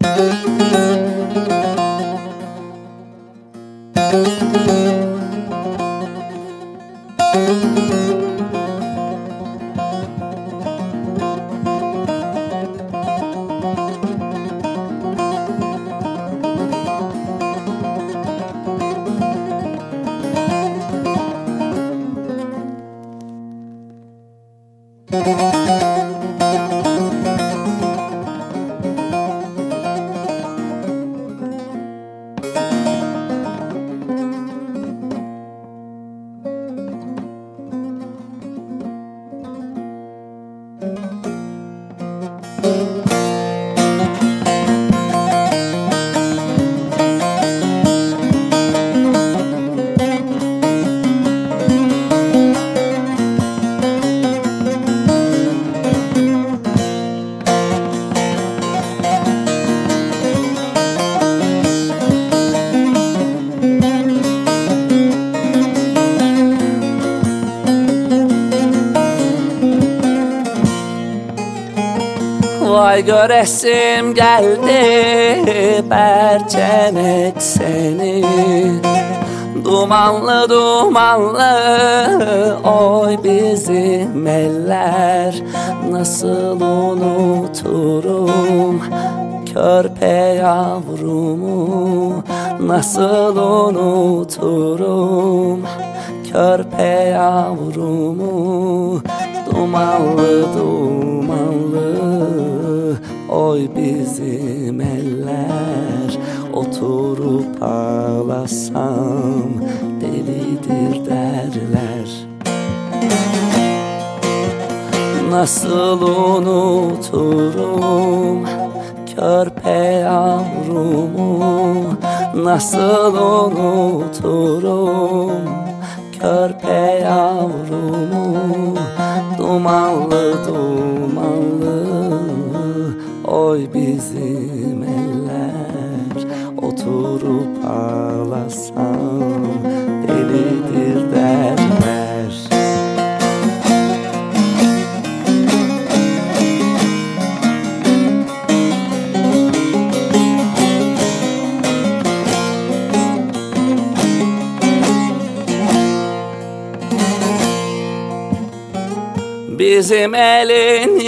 Vay göresim geldi Berçenek seni, dumanlı dumanlı oy bizim eller. Nasıl unuturum körpe yavrumu, nasıl unuturum körpe yavrumu. Dumanlı dumanlı oy bizim eller. Oturup ağlasam delidir derler. Nasıl unuturum körpe yavrumu, nasıl unuturum körpe yavrumu. Dumanlı dumanlı oy bizim eller. Oturup ağlasam delidir derler. Bizim elin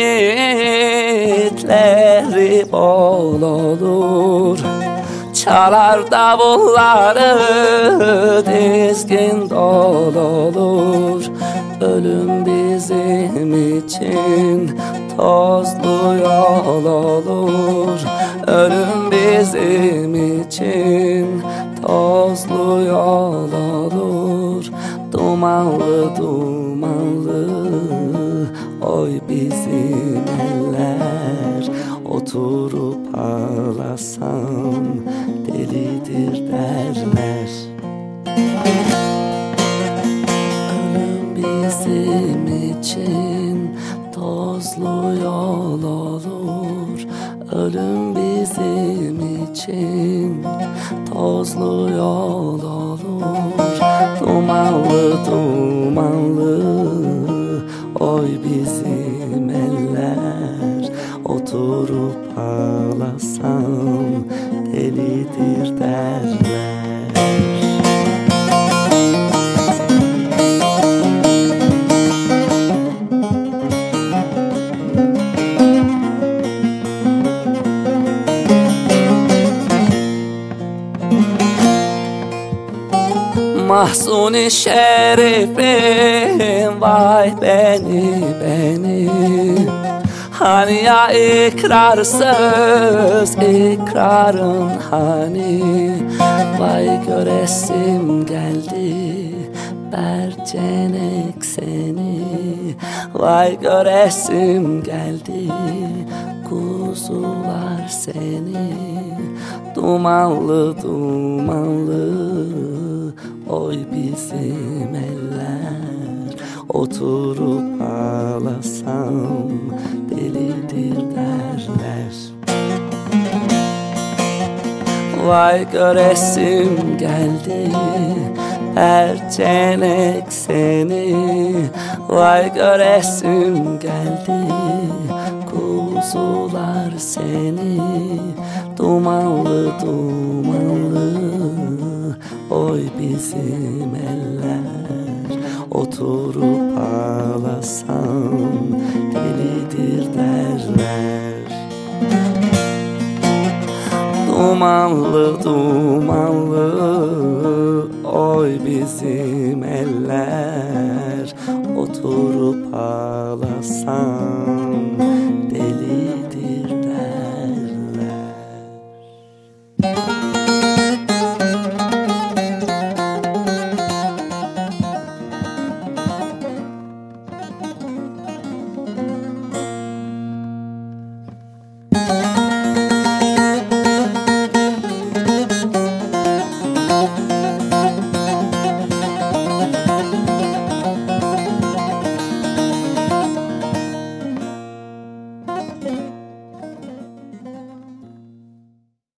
yiğitleri bol olur, çalar davulları dizgin dol olur. Ölüm bizim için tozlu yol olur, ölüm bizim için tozlu yol olur. Dumanlı dumanlı oy bizim eller. Oturup ağlasam delidir derler. Ölüm bizim için tozlu yol olur, ölüm bizim için tozlu yol olur. Dumanlı dumanlı oy bizim eller. Oturup ağlasam delidir derler. Mahzun-i şerifim vay beni. Hani ya ikrarsız ikrarın hani. Vay göresim geldi Berçenek seni. Vay göresim geldi kuzular seni. Dumanlı dumanlı oy bizim eller. Oturup ağlasam delidir derler. Vay göresim geldi Berçenek seni. Vay göresim geldi arzular seni. Dumanlı dumanlı oy bizim eller. Oturup ağlasam delidir derler. Dumanlı dumanlı oy bizim eller. Oturup ağlasam